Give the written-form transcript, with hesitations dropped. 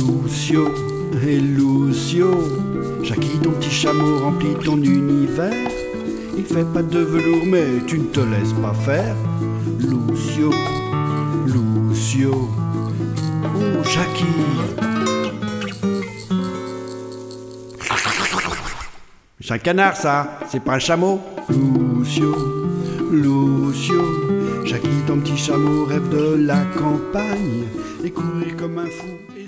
Lucio et Lucio, Jackie, ton petit chameau remplit ton univers. Il fait pas de velours mais tu ne te laisses pas faire. Lucio, Lucio, oh Jackie. C'est un canard ça, c'est pas un chameau. Lucio, Lucio, Jackie, ton petit chameau rêve de la campagne et courir comme un fou.